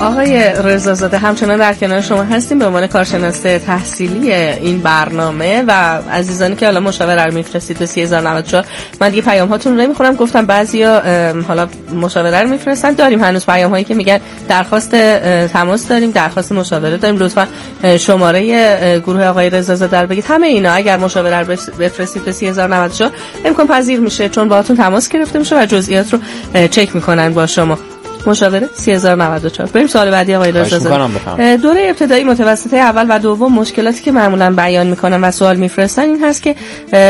آقای رضازاده همچنان در کنار شما هستیم به عنوان کارشناس تحصیلی این برنامه و عزیزانی که حالا مشاوره رو میفرستید به 3094. من دیگه پیام هاتون رو نمیخونم، گفتم بعضیا حالا مشاوره رو میفرستن، داریم هنوز پیام هایی که میگن درخواست تماس داریم، درخواست مشاوره داریم، لطفا شماره گروه آقای رضازاده رو بگید. همه اینا اگر مشاوره رو بفرستید به 3094 امکان پذیر میشه، چون باهاتون تماس گرفته میشه و جزئیات رو چک میکنن با شما. مشاوره 3094. بریم سوال بعدی آقای رضازاده. دوره ابتدایی، متوسطه اول و دوم مشکلاتی که معمولا بیان میکنن و سوال میفرستن این هست که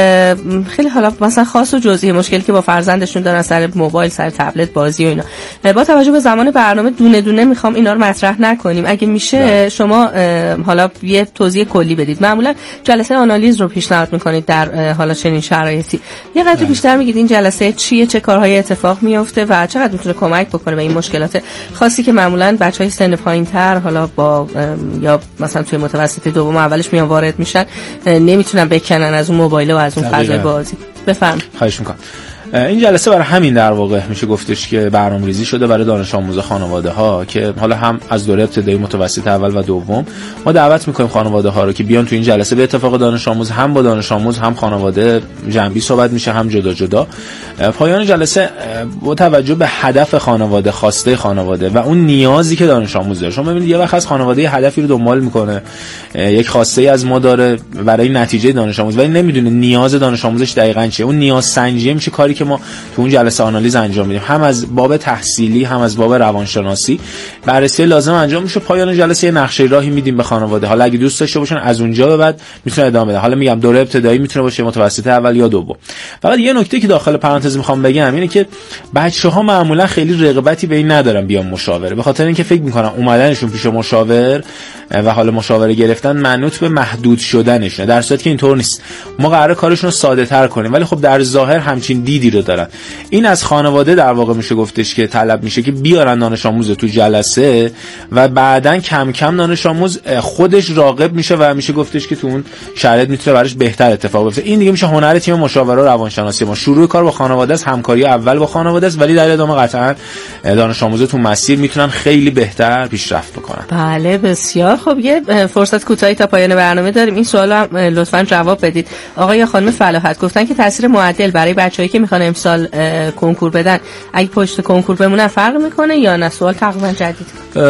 خیلی حالا مثلا خاص و جزئی مشکلی که با فرزندشون دارن سر موبایل، سر تبلت، بازی و اینا. با توجه به زمان برنامه دونه دونه میخوام اینا رو مطرح نکنیم. اگه میشه شما حالا یه توضیح کلی بدید. معمولا جلسه آنالیز رو پیشنهاد میکنید در حالا چنین شرایطی. یه قدر بیشتر میگید این جلسه چیه، چه کارهایی اتفاق میفته و چقدر میتونه کمک بکنه به این مشکلات خاصی که معمولاً بچهای سن پایین‌تر حالا با یا مثلا توی متوسطه دوم اولش میان وارد میشن، نمیتونن بکنن از اون موبایل و از اون فضای بازی. بفرمایید. خواهش میکنم. این جلسه برای همین در واقع میشه گفتش که برنامه‌ریزی شده برای دانش آموز خانواده‌ها که حالا هم از دوره ابتدایی، متوسط اول و دوم ما دعوت می‌کنیم خانواده‌ها رو که بیان تو این جلسه. به اتفاق دانش آموز هم با دانش آموز هم خانواده جنبی صحبت میشه، هم جدا جدا. پایان جلسه با توجه به هدف خانواده، خواسته خانواده و اون نیازی که دانش آموز داره. شما ببینید یه وقت از خانواده هدفی رو دنبال می‌کنه، یک خواسته ای از ما داره برای نتیجه دانش آموز، ولی نمیدونه نیاز دانش آموزش دقیقاً چیه. اون نیاز سنجی میشه کاری که ما تو اون جلسه آنالیز انجام میدیم، هم از باب تحصیلی هم از باب روانشناسی بررسی لازم انجام میشه. پایان جلسه یه نقشه راهی میدیم به خانواده. حالا اگه دوست داشته باشن از اونجا به بعد میتونه ادامه بده. حالا میگم دوره ابتدایی میتونه باشه، متوسطه اول یا دوم. فقط یه نکته که داخل پرانتز میخوام بگم اینه که بچه‌ها معمولا خیلی رغبتی به این ندارن بیان مشاوره، به خاطر اینکه فکر میکنن اومدنشون پیش مشاور و حالا مشاوره گرفتن منوط به محدود شدنشونه، در صورتی که اینطور نیست. ما قراره کارشون رو ساده‌تر کنیم، ولی خب در ظاهر همچین دیدی رو دارن. این از خانواده در واقع میشه گفتش که طلب میشه که بیارن دانش آموز تو جلسه و بعدن کم کم دانش آموز خودش راغب میشه و میشه گفتش که تو اون شرایط میتونه براش بهتر اتفاق بیفته. این دیگه میشه هنر تیم مشاوره و روانشناسی ما. شروع کار با خانواده است، همکاری اول با خانواده است، ولی در ادامه قطعا دانش آموزا تو مسیر میتونن خیلی بهتر پیشرفت بکنن. بله بسیار خب. یه فرصت کوتاهی تا پایان برنامه داریم. این سوالو هم لطفاً جواب بدید. آقای یا خانم فلاحت گفتن که تاثیر معدل برای بچه‌ای که میخوان امسال کنکور بدن اگه پشت کنکور بمونن فرق میکنه یا نه؟ سوال تقریبا جدید.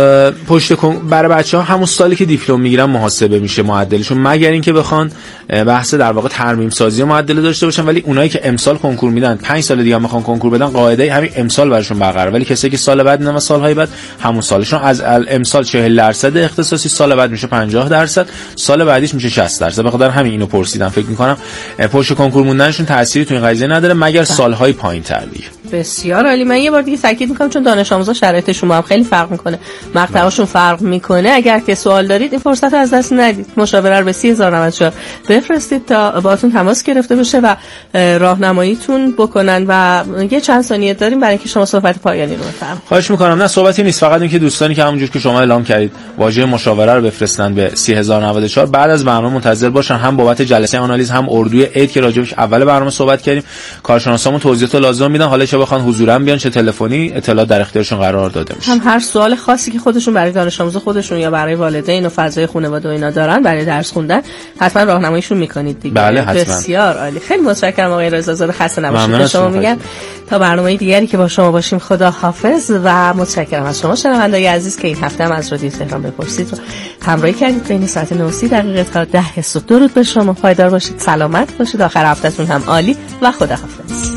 پشت برای بچه‌ها همون سالی که دیپلم میگیرن محاسبه میشه معدلشون، مگر اینکه بخوان بحث در واقع ترمیم سازی معدل داشته باشن. ولی اونایی که امسال کنکور میدن 5 سال دیگه هم میخوان کنکور بدن قاعده همین امسال براشون برقراره. ولی کسایی که سال بعد میدن و سالهای بعد همون سالشون از امسال 40% اختصاصی، سال بعد میشه 50%، سال بعدیش میشه 60%. بخاطر همین اینو پرسیدم. فکر میکنم پشت کنکور موندنشون تأثیری تو این قضیه نداره مگر سالهای پایین‌تر دیگه. بسیار عالی. من یه بار دیگه تاکید میکنم چون دانش آموزا شرایطشون با هم خیلی فرق میکنه، مقطعاشون فرق میکنه. اگر که سوال دارید این فرصت رو از دست ندید. مشاوره رو به 3094 بفرستید تا باهاتون تماس گرفته بشه و راهنماییتون بکنن. و یه چند ثانیه داریم برای اینکه شما صحبت پایانی رو بفرمایید. خواهش میکنم. نه صحبتی نیست، فقط اینکه دوستانی که همونجور که شما اعلام کردید واژه مشاوره رو بفرستن به 3094 بعد از برنامه منتظر باشن، هم بابت جلسه آنالیز هم اردوی عید که راجبش اول برنامه صحبت کردیم. کارشناسامون توضیحات لازم میدن. حالا چه بخوان حضوراً بیان چه تلفنی، اطلاعات در اختیارشون قرار داده میشه. هم هر سوال خاصی که خودشون برای دانش آموز خودشون یا برای والدین و فضای خانواده و اینا دارن برای درس خوندن حتما راهنماییشون میکنید دیگه. بله حتما. بسیار عالی. خیلی متشکرم آقای رضازاده. خسته نباشید. شما میگم تا برنامه دیگری که با شما باشیم خدا حافظ و متشکرم از شما شنوندگان عزیز که این هفته هم از رادیو تهران بپرسید و همراهی کردید. بین ساعت 9 تا 10 صبح. درود به شما. پایدار باشید، سلامت باشید. آخر هفتهتون هم عالی و خدا حافظ.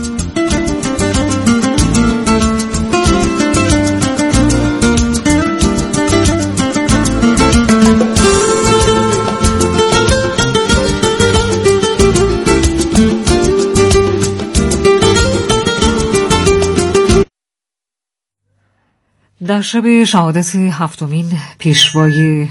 در شب شهادت هفتمین پیشوای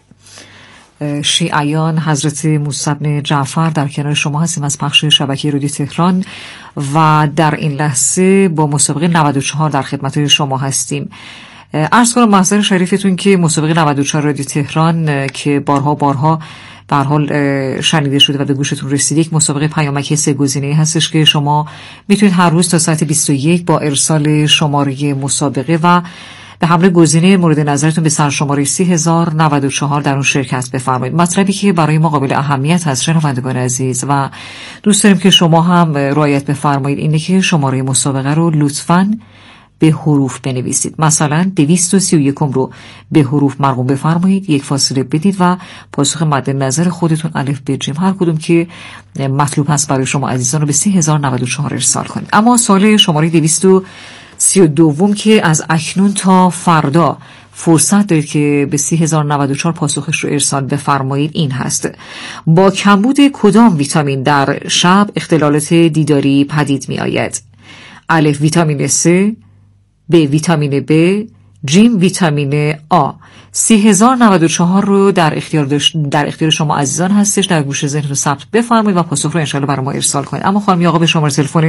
شیعیان حضرت موسی بن جعفر در کنار شما هستیم از پخش شبکه رادیو تهران و در این لحظه با مسابقه 94 در خدمت شما هستیم. عرض کنم محضر شریفتون که مسابقه 94 رادیو تهران که بارها در حال شنیده شده و به گوشتون رسید، یک مسابقه پیامکی 3 گزینه‌ای هستش که شما میتونید هر روز تا ساعت 21 با ارسال شماره مسابقه و به همراه گزینه مورد نظرتون به سرشماره 3094 در اون شرکت بفرمایید. مطلبی که برای ما قابل اهمیت هست شنوندگان عزیز و دوست داریم که شما هم رعایت بفرمایید اینه که شماره مسابقه رو لطفاً به حروف بنویسید. مثلا 231 رو به حروف مرقوم بفرمایید، یک فاصله بدید و پاسخ مد نظر خودتون الف ب ج هر کدوم که مطلوب هست برای شما عزیزان رو به 3094 ارسال کنید. اما سوال شماره 232 که از اکنون تا فردا فرصت دارید که به 3094 پاسخش رو ارسال بفرمایید این هست: با کمبود کدام ویتامین در شب اختلالات دیداری پدید می آید؟ الف ویتامین C، ب ویتامین B، جیم ویتامین آ. 3094 رو در اختیار شما عزیزان هستش. در گوش ذهنتون ثبت بفرمایید و پاسخ رو انشالله برای ما ارسال کنید. اما خانم آقا به شماره تلفن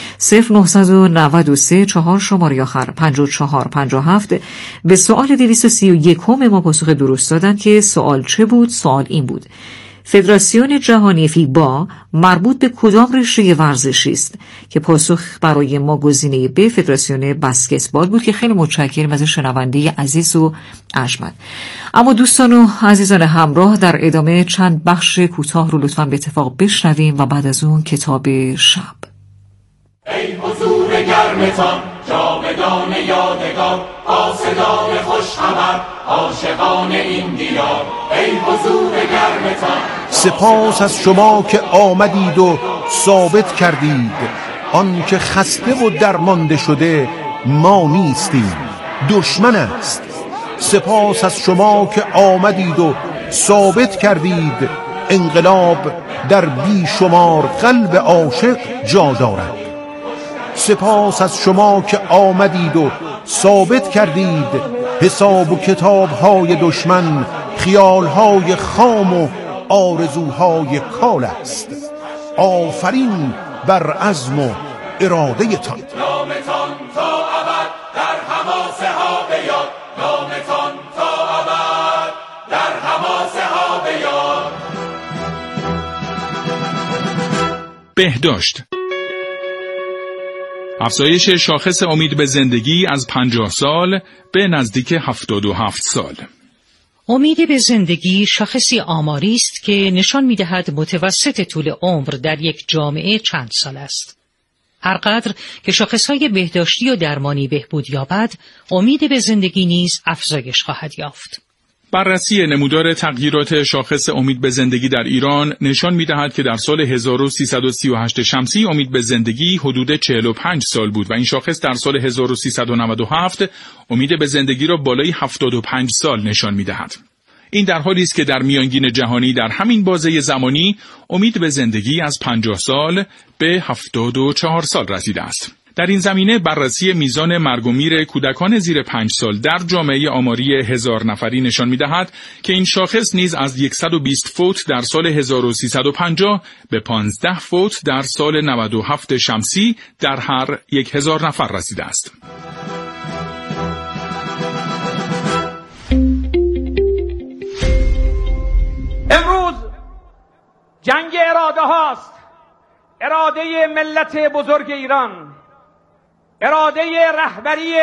0993 4 شماره آخر 5457 به سوال 231 ما پاسخ درست دادن که سوال چه بود؟ سوال این بود: فدراسیون جهانی فیبا مربوط به کدام رشته ورزشی است؟ که پاسخ برای ما گزینه ب فدراسیون بسکتبال بود که خیلی متشکرم از شنونده عزیز و ارجمند. اما دوستان و عزیزان همراه در ادامه چند بخش کوتاه رو لطفاً به اتفاق بشنویم و بعد از اون کتاب شب. ای حضور گرمتان جاودان یادگار، قاصدان خوش خبر عاشقان این دیار. ای حضور گرمتان سپاس از شما که آمدید و ثابت کردید آن که خسته و درمانده شده ما نیستیم، دشمن است. سپاس از شما که آمدید و ثابت کردید انقلاب در بیشمار قلب عاشق جا دارد. سپاس از شما که آمدید و ثابت کردید حساب و کتاب‌های دشمن خیال‌های خام و آرزوهای کال است. آفرین بر عزم و اراده تان. نامتان تا ابد در حماسه ها بیاد، نامتان تا ابد در حماسه ها بیاد. بهداشت: افزایش شاخص امید به زندگی از 50 سال به نزدیک 77 سال. امید به زندگی شاخصی آماری است که نشان می‌دهد متوسط طول عمر در یک جامعه چند سال است. هرقدر که شاخص‌های بهداشتی و درمانی بهبود یابد، امید به زندگی نیز افزایش خواهد یافت. بررسی نمودار تغییرات شاخص امید به زندگی در ایران نشان می‌دهد که در سال 1338 شمسی امید به زندگی حدود 45 سال بود و این شاخص در سال 1397 امید به زندگی را بالای 75 سال نشان می‌دهد. این در حالی است که در میانگین جهانی در همین بازه زمانی امید به زندگی از 50 سال به 74 سال رسیده است. در این زمینه بررسی میزان مرگ و میر کودکان زیر 5 سال در جامعه آماری 1000 نفری نشان می‌دهد که این شاخص نیز از 120 فوت در سال 1350 به 15 فوت در سال 97 شمسی در هر 1000 نفر رسیده است. امروز جنگ اراده هاست، اراده ملت بزرگ ایران، اراده رهبری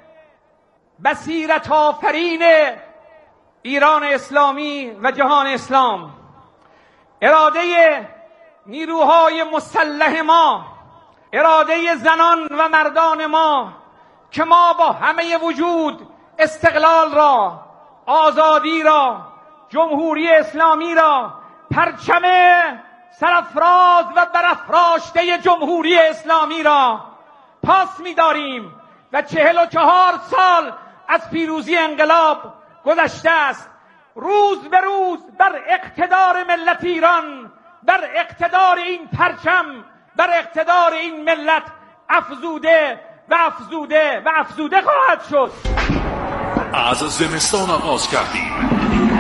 بصیرت آفرین ایران اسلامی و جهان اسلام، اراده نیروهای مسلح ما، اراده زنان و مردان ما که ما با همه وجود استقلال را، آزادی را، جمهوری اسلامی را، پرچم سرافراز و برافراشته جمهوری اسلامی را پاس می‌داریم و 44 سال از پیروزی انقلاب گذشته است. روز به روز بر اقتدار ملت ایران، بر اقتدار این پرچم، بر اقتدار این ملت افزوده و افزوده و افزوده خواهد شد. از زمستان آغاز کردیم،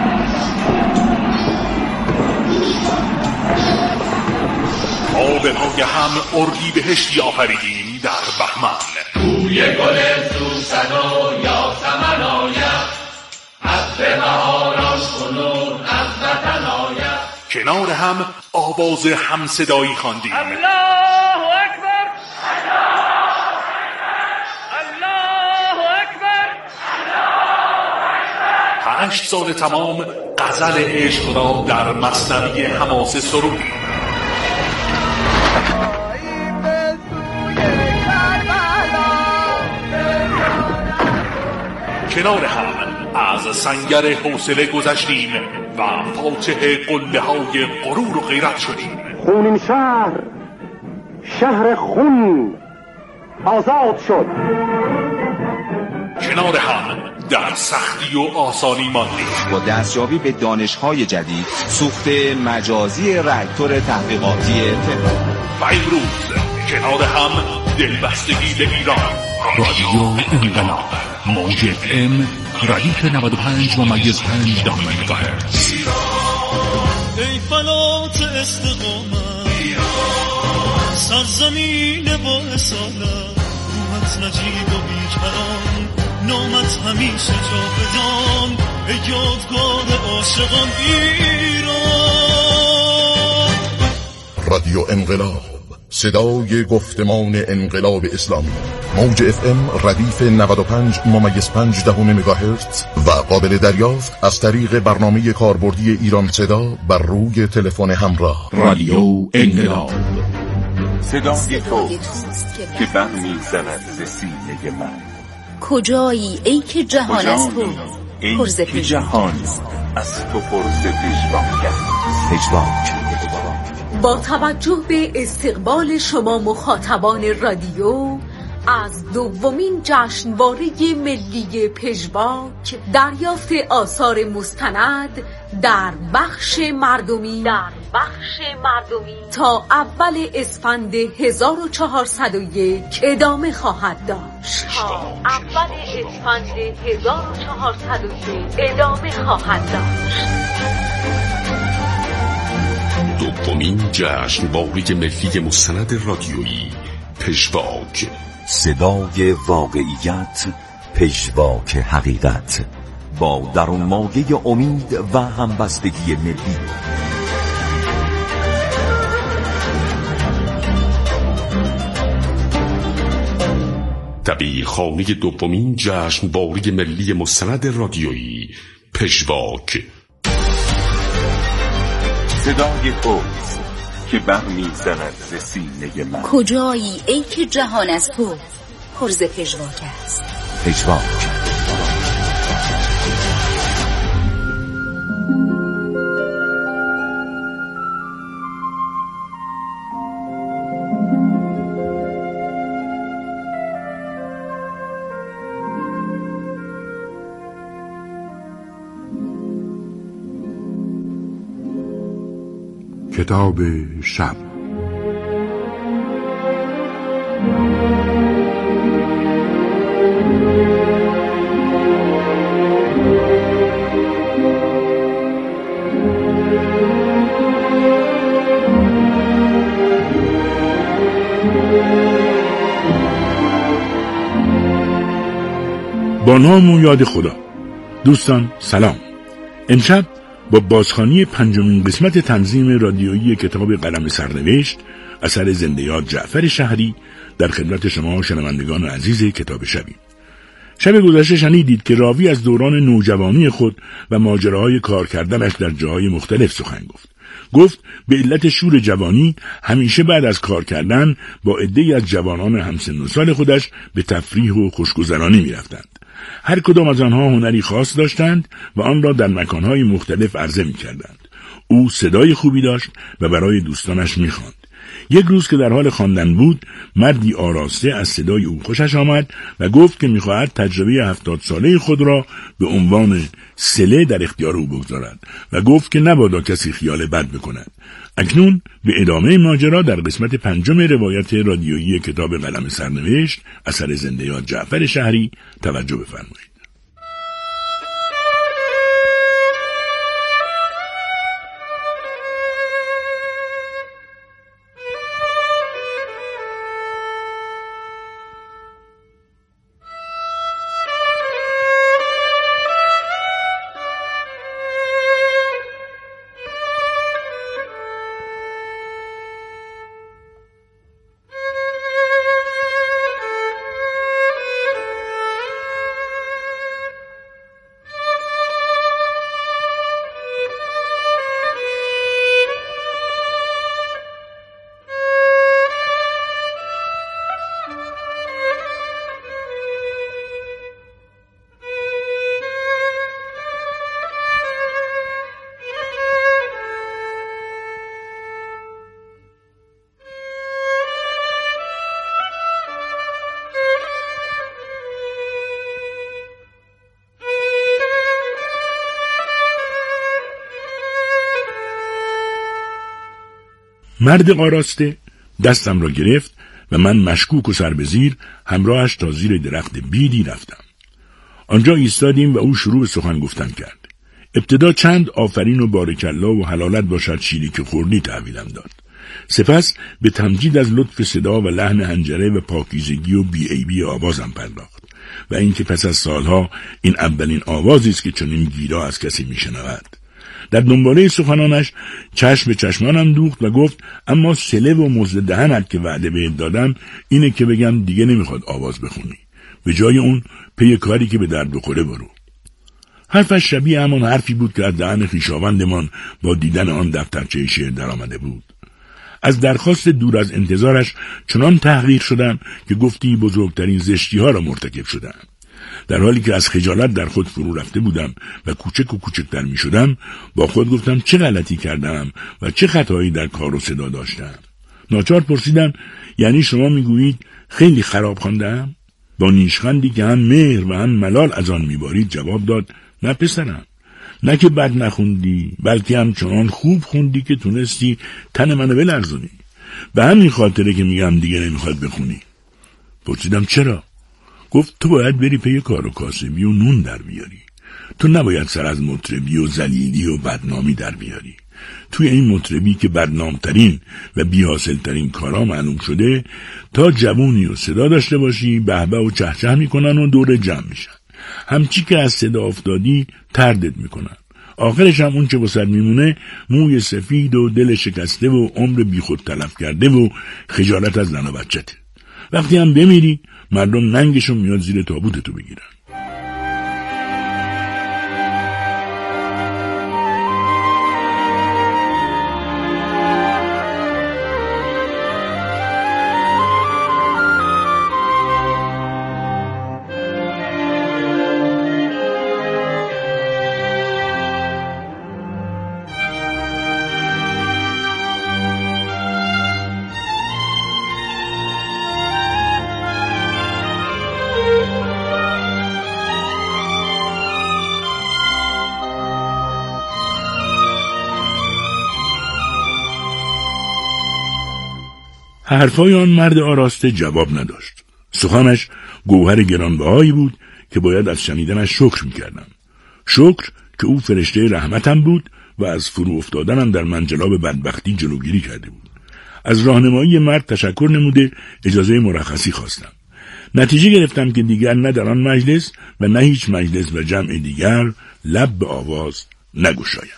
ما به پای هم اردیبهشتی آفریدیم در بهمن. روی گل سوسن و یاسمن آید، عطر بهاران کنون از وطن آید. کنار هم آواز همصدایی خواندیم. الله اکبر، الله اکبر، الله اکبر، 8 سال تمام غزل عشق را در مثنوی حماسه سرود. کنار هم از سنگر حوصله گذشتیم و فاتح قله های غرور و غیرت شدیم. خونین شهر خون آزاد شد. کنار هم در سختی و آسانی ماندیم. با دستیابی به دانش‌های جدید، سوخت مجازی راکتور تحقیقاتی تهران و امروز کنار هم دلبستگی به ایران. رادیو انقلاب موج FM ردیف 95.5 مگاهرتز. ای فلات استقامت سرزمین با اصالت، روحت نجیب و بیکران، نامت همیشه جاودان، ای یادگار عاشقان ایران. رادیو انقلاب، صدای گفتمان انقلاب اسلامی. موج FM ردیف 95.5 مگاهرتز و قابل دریافت از طریق برنامه کاربردی ایران صدا بر روی تلفن همراه. رادیو انقلاب، صدای توست که برمی‌زند ز سینه من. کجایی ای که جهان از تو پرز جهان از تو پرز پژواک. با توجه به استقبال شما مخاطبان رادیو از دومین جشنواره ملی پژواک، دریافت آثار مستند در بخش مردمی تا اول اسفند 1401 ادامه خواهد داشت. دومین جشنواره ملی مستند رادیویی پژواک، صدای واقعیت، پژواک حقیقت، با درونمایه امید و همبستگی ملی. دبیرخانه دومین جشنواره ملی مستند رادیویی پژواک. صدای توست که برمی‌زند ز سینه من. کجایی ای که جهان از تو پرز پژواک است. پژواک. کتاب شب. با نام و یاد خدا. دوستان سلام. امشب با بازخوانی پنجمین قسمت تنظیم رادیویی کتاب قلم سرنوشت اثر زنده یاد جعفر شهری در خدمت شما شنوندگان عزیز کتاب شبیم. شب گذشته شنیدید که راوی از دوران نوجوانی خود و ماجراهای کار کردنش در جاهای مختلف سخن گفت به علت شور جوانی همیشه بعد از کار کردن با عده‌ای از جوانان همسن و سال خودش به تفریح و خوشگذرانی می‌رفتند. هر کدام از آنها هنری خاص داشتند و آن را در مکانهای مختلف عرضه می‌کردند. او صدای خوبی داشت و برای دوستانش می‌خواند. یک روز که در حال خواندن بود، مردی آراسته از صدای او خوشش آمد و گفت که می‌خواهد تجربه 70 ساله خود را به عنوان صله در اختیار او بگذارد و گفت که نبادا کسی خیال بد بکند. اکنون به ادامه ماجرا در قسمت 5 روایت رادیویی کتاب قلم سرنوشت اثر زنده یاد جعفر شهری توجه بفرمایید. مرد آراسته دستم را گرفت و من مشکوک و سر به زیر همراهش تا زیر درخت بیدی رفتم. آنجا ایستادیم و او شروع به سخن گفتن کرد. ابتدا چند آفرین و بارکالله و حلالت باشد شیری که خوردی تحویلم داد. سپس به تمجید از لطف صدا و لحن حنجره و پاکیزگی و بی‌عیبی آوازم پرداخت و اینکه پس از سالها این اولین آوازی است که چنین گیرا از کسی میشنود. در دنباله سخنانش چشم به چشمانم دوخت و گفت اما سله و مزد دهنت که وعده بهت دادم اینه که بگم دیگه نمیخواد آواز بخونی. به جای اون پی کاری که به درد بخوره برو. حرفش شبیه همان حرفی بود که از دهن خویشاوندمان با دیدن آن دفترچه شعر در آمده بود. از درخواست دور از انتظارش چنان تحقیر شدم که گفتی بزرگترین زشتی ها را مرتکب شدم. در حالی که از خجالت در خود فرو رفته بودم و کوچک و کوچکتر می شدم، با خود گفتم چه غلطی کردم و چه خطایی در کار و صدا داشتم. ناچار پرسیدم یعنی شما می گویید خیلی خراب خواندم؟ با نیشخندی که هم مهر و هم ملال از آن می بارید جواب داد نه پسرم، نه که بد نخوندی بلکه همچنان خوب خوندی که تونستی تن منو بلرزونی. به همین خاطره که میگم دیگه نمیخواد بخونی. پرسیدم چرا؟ گفت تو باید بری پی کار و کاسبی و نون در بیاری. تو نباید سر از مطربی و ذلیلی و بدنامی در بیاری. توی این مطربی که بدنامترین و بی‌حاصلترین کارا معلوم شده، تا جوونی و صدا داشته باشی بهبه و چهچه میکنن و دور جمع میشن. همچی که از صدا افتادی تردت میکنن. آخرش هم اون چه وسط میمونه موی سفید و دل شکسته و عمر بی خود تلف کرده و خجالت از زن و بچته. وقتی هم بمیری مردم ننگشون میاد زیر تابوت تو بگیرن. حرفای آن مرد آراسته جواب نداشت. سخنش گوهر گرانبهایی بود که باید از شنیدنش شکر میکردم. شکر که او فرشته رحمتم بود و از فرو افتادنم در منجلاب بدبختی جلوگیری کرده بود. از راهنمایی مرد تشکر نموده اجازه مرخصی خواستم. نتیجه گرفتم که دیگر نه در آن مجلس و نه هیچ مجلس و جمع دیگر لب به آواز نگشایم.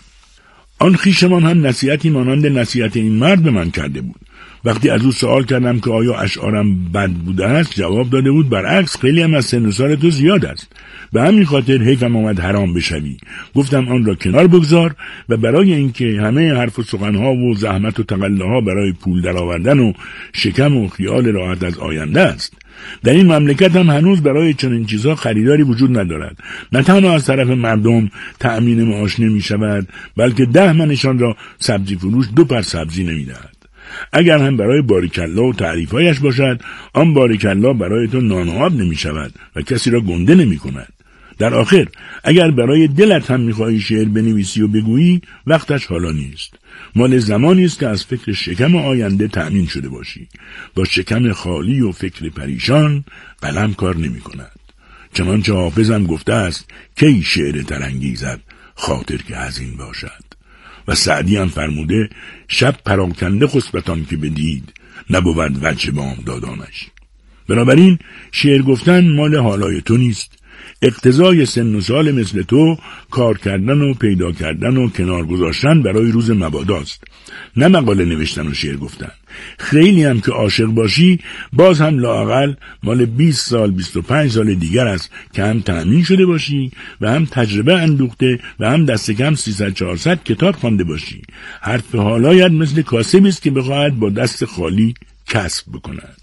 آن خویشمان هم نصیحتی مانند نصیحت این مرد به من کرده بود. وقتی از او سوال کردم که آیا اشعارم بد بوده است، جواب داده بود برعکس خیلی هم از سن و سال تو زیاد است. به همین خاطر حیفم آمد حرام بشوی. گفتم آن را کنار بگذار و برای اینکه همه حرف و سخنها و زحمت و تقلاها برای پول درآوردن و شکم و خیال راحت از آینده است. در این مملکت هم هنوز برای چنین چیزها خریداری وجود ندارد. نه تنها از طرف مردم تأمین معاش نمی شود، بلکه 10 منشان را سبزی فروش 2 پر سبزی نمی دهد. اگر هم برای باریکالله و تعریفایش باشد، آن باریکالله برای تو نانواب نمی شود و کسی را گنده نمی کند. در آخر اگر برای دلت هم می‌خواهی شعر بنویسی و بگویی، وقتش حالا نیست. مال زمانی است که از فکر شکم آینده تأمین شده باشی. با شکم خالی و فکر پریشان قلم کار نمی‌کند. چنانچه حافظم گفته است کی شعر ترانگیزد خاطر که حزین باشد. و سعدی هم فرموده شب پراکنده خسبتان که بدید، نبود وجه بامدادانش. بنابراین شعر گفتن مال حالای تو نیست. اقتضای سن و سال مثل تو کار کردن و پیدا کردن و کنار گذاشتن برای روز مباداست، نه مقاله نوشتن و شعر گفتن. خیلی هم که عاشق باشی باز هم لااقل مال 20 سال 25 سال دیگر است که هم تأمین شده باشی و هم تجربه اندوخته و هم دست کم 300-400 کتاب خوانده باشی. حرف حالایت مثل کاسبی است که بخواهد با دست خالی کسب بکند.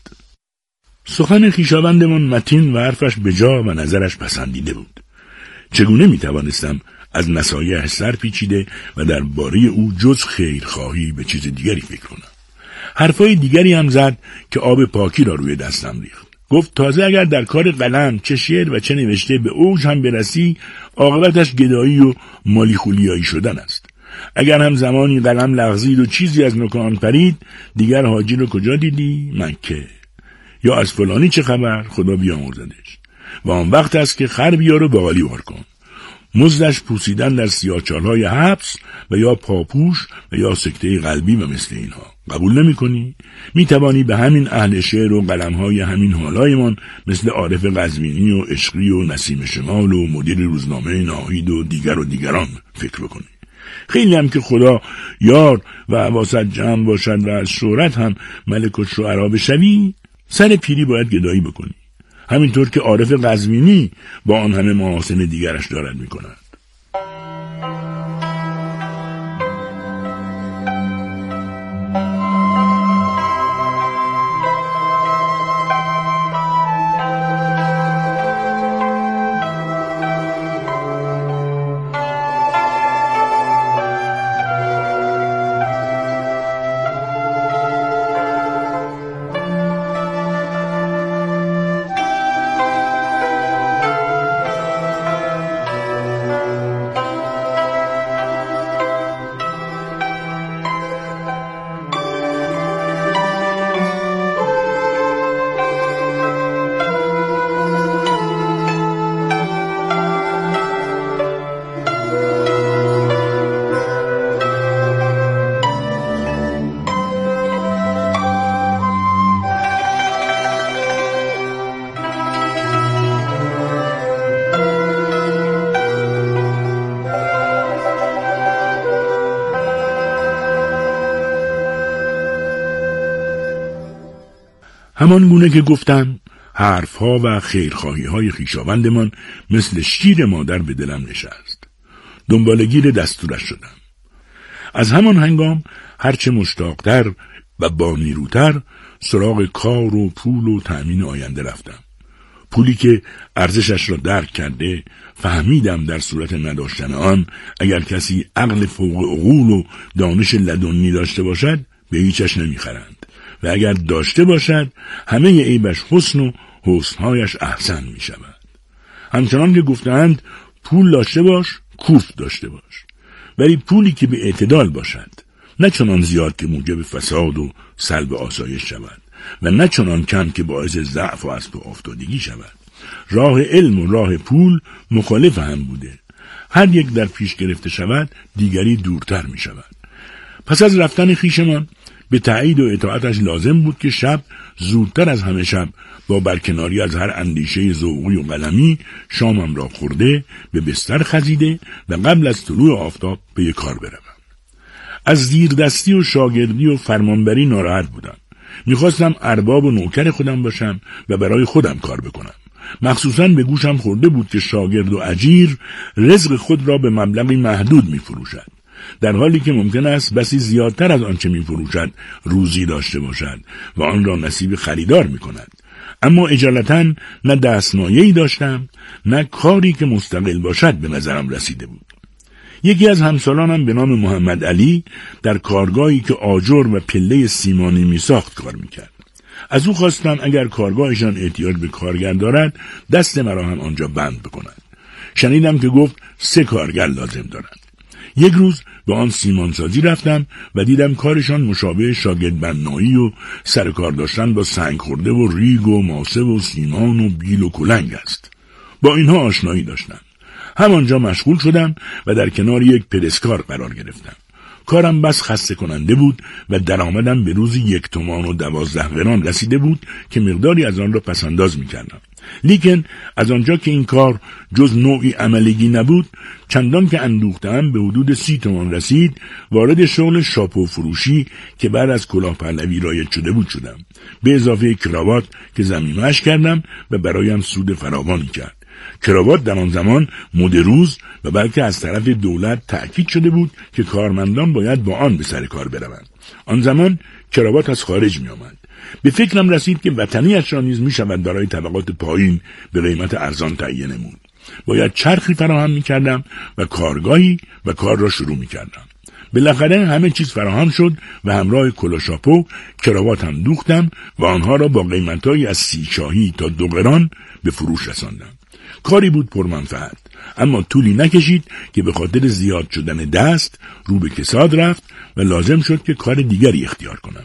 سخن خویشاوندمان متین و حرفش بجا و نظرش پسندیده بود. چگونه میتوانستم از نصایح سر پیچیده و درباره او جز خیرخواهی به چیز دیگری فکر کنم؟ حرفای دیگری هم زد که آب پاکی را روی دستم ریخت. گفت تازه اگر در کار قلم چه شعر و چه نوشته به اوج هم برسی، عاقبتش گدایی و مالی خولیایی شدن است. اگر هم زمانی قلم لغزید و چیزی از نکان پرید، دیگر حاجی رو کجا دیدی؟ مکه. یا از فلانی چه خبر؟ خدا بیامرزدش. و آن وقت است که خر بیار و باقالی بار کن. مزدش پوسیدن در سیاهچال‌های حبس و یا پاپوش و یا سکته قلبی و مثل اینها. قبول نمی کنی؟ می توانی به همین اهل شعر و قلم‌های همین حالایمان مثل عارف قزوینی و عشقی و نسیم شمال و مدیر روزنامه ناهید و دیگران فکر بکنی. خیلی هم که خدا یار و حواست جمع باشد و از شهرت هم ملک الشعرا بشوی، سر پیری باید گدایی بکنی. همینطور که عارف قزوینی با آن همه محاسن دیگرش دارد میکند. همان گونه که گفتم، حرفها و خیرخواهی‌های خویشاوندمان مثل شیر مادر به دلم نشست. دنبالگیر دستورش شدم. از همان هنگام هرچه مشتاقتر و با نیروتر سراغ کار و پول و تأمین آینده رفتم. پولی که ارزشش را درک کرده فهمیدم در صورت نداشتن آن، اگر کسی عقل فوق عقول و دانش لدنی داشته باشد به هیچش نمیخرند و اگر داشته باشد همه عیبش حسن و حسنهایش احسن می شود. همچنان که گفتند پول داشته باش، کوفت داشته باش، ولی پولی که به اعتدال باشد، نه چنان زیاد که موجب فساد و سلب آسایش شود و نه چنان کم که باعث ضعف و اسب افتادگی شود. راه علم و راه پول مخالف هم بوده. هر یک در پیش گرفته شود دیگری دورتر می شود. پس از رفتن خویشمان به تایید و اطاعتش لازم بود که شب زودتر از همه شب با برکناری از هر اندیشه ذوقی و قلمی شامم را خورده به بستر خزیده و قبل از طلوع آفتاب به کار بروم. از زیردستی و شاگردی و فرمانبری ناراحت بودم. میخواستم ارباب و نوکر خودم باشم و برای خودم کار بکنم. مخصوصاً به گوشم خورده بود که شاگرد و اجیر رزق خود را به مبلغی محدود میفروشد، در حالی که ممکن است بسی زیادتر از آنچه میفروشد روزی داشته باشد و آن را نصیب خریدار میکند. اما اجالتاً نه دستمایه‌ای داشتم نه کاری که مستقل باشد به نظرم رسیده بود. یکی از همسالانم به نام محمد علی در کارگاهی که آجر و پله سیمانی میساخت کار میکرد. از او خواستم اگر کارگاهشان احتیاج به کارگر دارد دست مرا هم آنجا بند بکند. شنیدم که گفت 3 کارگر لازم دارند. یک روز به آن سیمانسازی رفتم و دیدم کارشان مشابه شاگرد بنایی و سرکار داشتن با سنگ خورده و ریگ و ماسه و سیمان و بیل و کلنگ است. با اینها آشنایی داشتم. همانجا مشغول شدم و در کنار یک پرسکار قرار گرفتم. کارم بس خسته کننده بود و درآمدم به روزی 1 تومان و 12 قران رسیده بود که مقداری از آن را پسنداز می‌کردم. لیکن از آنجا که این کار جز نوعی عملگی نبود، چندان که اندوختم به حدود 30 تومان رسید، وارد شغل شاپو فروشی که بعد از کلاه پهلوی رایج شده بود شدم، به اضافه کراوات که ضمیمه‌اش کردم و برایم سود فراوانی کرد. کراوات در آن زمان مد روز و بلکه از طرف دولت تأکید شده بود که کارمندان باید با آن به سر کار بروند. آن زمان کراوات از خارج می آمد. به فکرم رسید که وطنیش را نیز می شود برای طبقات پایین به قیمت ارزان تهیه نمود. باید چرخی فراهم می کردم و کارگاهی و کار را شروع می کردم. بالاخره همه چیز فراهم شد و همراه کلاشاپو کراواتم دوختم و آنها را با قیمتایی از 30 شاهی تا 2 قران به فروش رساندم. کاری بود پرمنفعت، اما طولی نکشید که به خاطر زیاد شدن دست رو به کساد رفت و لازم شد که کار دیگری اختیار کنم.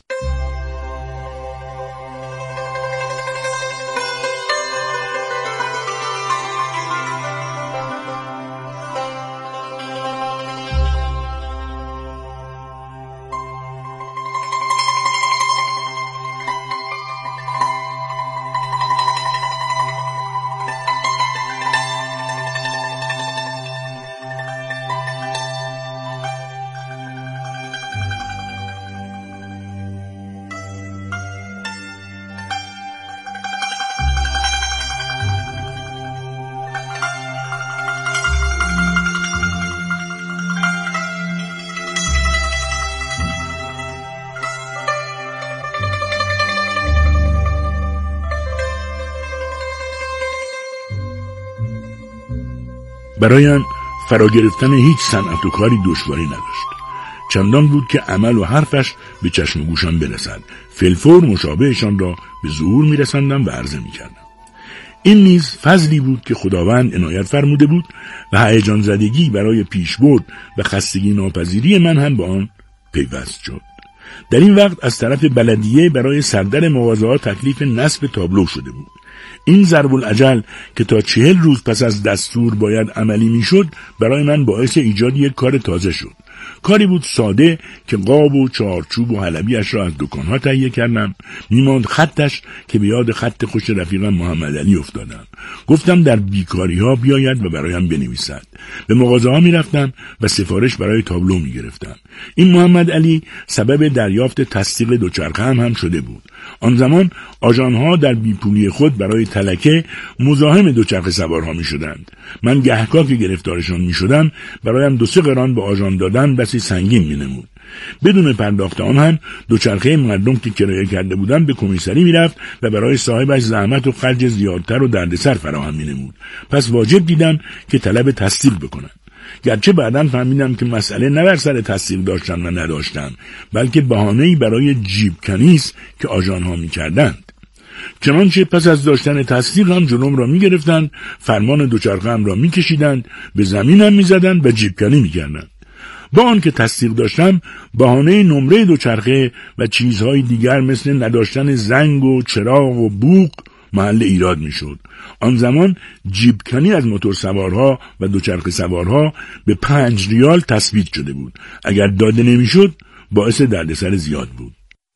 برایم فرا گرفتن هیچ صنعت و کاری دشواری نداشت. چندان بود که عمل و حرفش به چشم و گوشم برسد. فی‌الفور مشابهشان را به ظهور می‌رساندم و عرضه می‌کردم. این نیز فضلی بود که خداوند عنایت فرموده بود و هیجان زدگی برای پیشبرد و خستگی ناپذیری من هم به آن پیوست شد. در این وقت از طرف بلدیه برای سردر مغازه‌ها تکلیف نصب تابلو شده بود. این ضرب الاجل که تا 40 روز پس از دستور باید عملی میشد برای من باعث ایجاد یک کار تازه شد. کاری بود ساده که قاب و چارچوب و حلبیش را از دکانها تهیه کردم. میماند خطش که به یاد خط خوش رفیقم محمد علی افتادم. گفتم در بیکاری ها بیاید و برایم بنویسد. به مغازه ها میرفتم و سفارش برای تابلو میگرفتم. این محمد علی سبب دریافت تصدیق دوچرخه هم شده بود. آن زمان آژانها در بیپولی خود برای تلکه مزاحم دوچرخه سوارها می شدند. من گهگاه که گرفتارشان می شدم برایم 2-3 قران به آژان دادن بسی سنگین می نمود. بدون پرداخت آن هم دوچرخه مردم که کرایه کرده بودم به کمیسری می رفت و برای صاحبش زحمت و خرج زیادتر و دردسر فراهم می نمود. پس واجب دیدم که طلب تصدیق بکنم. گرچه بعداً فهمیدم که مسئله نه بر سر تصدیق داشتن و نداشتن، بلکه بهانه‌ای برای جیب کنی است که آژان‌ها می‌کردند. چنانچه پس از داشتن تصدیق هم جلوم را می‌گرفتند، فرمان دوچرخه هم را می‌کشیدند، به زمینم می‌زدند و جیب کنی می‌کردند. با آنکه تصدیق داشتم، بهانه نمره دوچرخه و چیزهای دیگر مثل نداشتن زنگ و چراغ و بوق محل ایراد میشد. آن زمان جیب کنی از موتور سوارها و دوچرخه سوارها به 5 ریال تثبیت شده بود. اگر داده نمیشد باعث دردسر زیاد بود.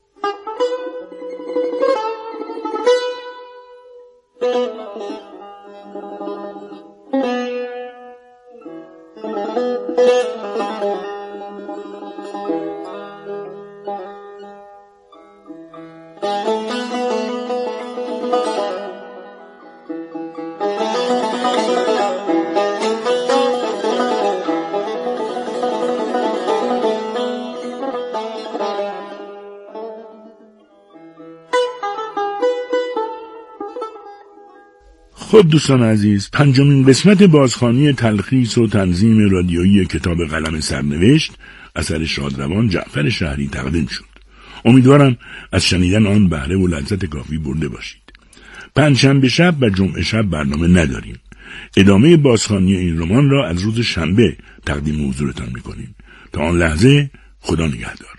خود دوستان عزیز، 5مین قسمت بازخوانی تلخیص و تنظیم رادیویی کتاب قلم سرنوشت اثر شادروان جعفر شهری تقدیم شد. امیدوارم از شنیدن آن بهره و لذت کافی برده باشید. پنجشنبه شب و جمعه شب برنامه نداریم. ادامه بازخوانی این رمان را از روز شنبه تقدیم حضورتان می‌کنیم. تا آن لحظه خدا نگهدار.